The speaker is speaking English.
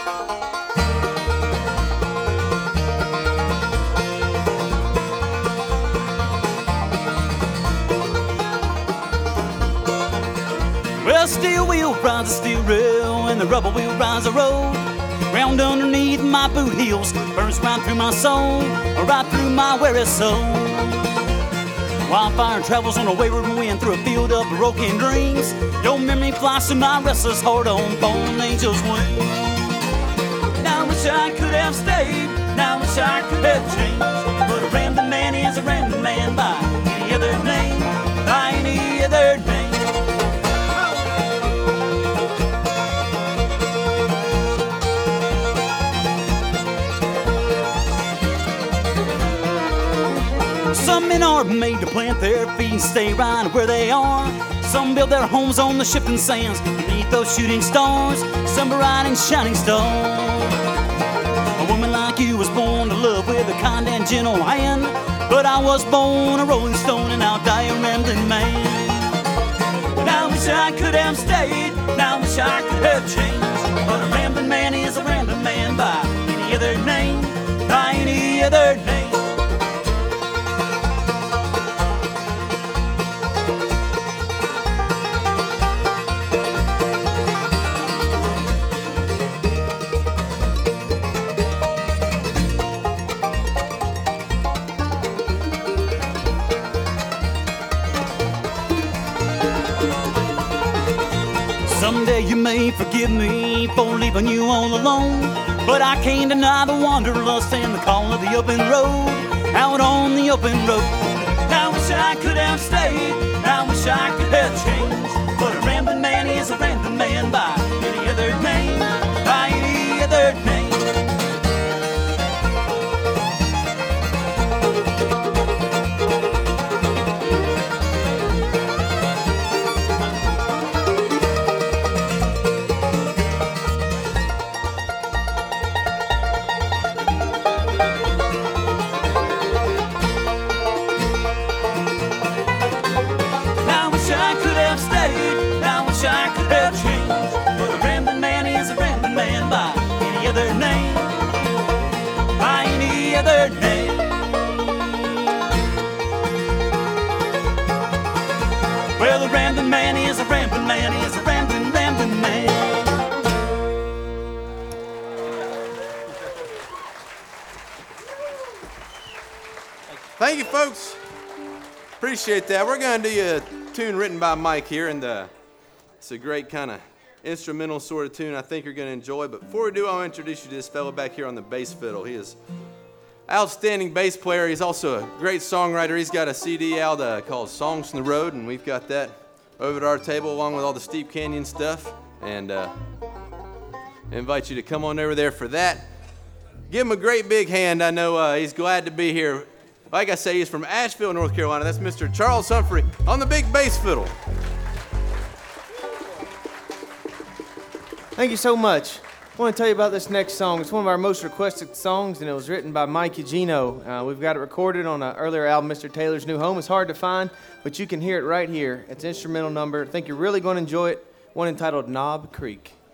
Well, steel wheel rides a steel rail, and the rubber wheel rides a road. Ground underneath my boot heels burns right through my soul, right through my weary soul. Wildfire travels on a wayward wind through a field of broken dreams. Your memory flies to my restless heart on fallen angel's wings. Now I wish I could have stayed, now I wish I could have changed, but a rambling man is a rambling man by any other name, by any other name. Some men are made to plant their feet and stay right where they are. Some build their homes on the shifting sands beneath those shooting stars. Some bright and shining stars. A woman like you was born to love with a kind and gentle hand, but I was born a rolling stone and I'll die a rambling man. Now I wish I could have stayed, now I wish I could have changed, but a rambling man is a rambling man by any other name, by any other name. Someday you may forgive me for leaving you all alone, but I can't deny the wanderlust and the call of the open road, out on the open road. Now I wish I could have stayed, now I wish I could have changed, but a rambling man is a rambling man by any other name, by any other name. I could have changed, but a rambling man is a rambling man by any other name, by any other name. Well, a rambling man is a rambling man is a rambling, rambling man. Thank you, folks. Appreciate that. We're going to do a tune written by Mike here, and it's a great kind of instrumental sort of tune I think you're going to enjoy. But before we do, I'll introduce you to this fellow back here on the bass fiddle. He is an outstanding bass player. He's also a great songwriter. He's got a CD out called Songs from the Road, and we've got that over at our table along with all the Steep Canyon stuff. And I invite you to come on over there for that. Give him a great big hand. I know he's glad to be here. Like I say, he's from Asheville, North Carolina. That's Mr. Charles Humphrey on the big bass fiddle. Thank you so much. I want to tell you about this next song. It's one of our most requested songs, and it was written by Mike Eugenio. We've got it recorded on an earlier album, Mr. Taylor's New Home. It's hard to find, but you can hear it right here. It's an instrumental number. I think you're really going to enjoy it. One entitled Knob Creek.